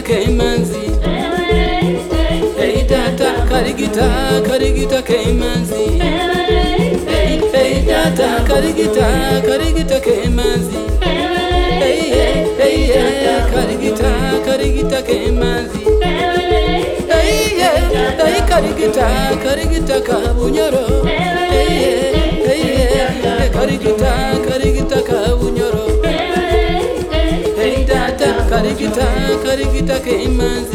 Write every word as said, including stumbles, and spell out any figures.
kemanzi. Hey data karigita karigita kemanzi. Hey hey data karigita karigita kemanzi. Hey hey hey karigita karigita kemanzi. Hey hey hey karigita karigita kabunyoro. Hey hey hey karigita karigita kabunyoro. Hey data karigita karigita kemanzi.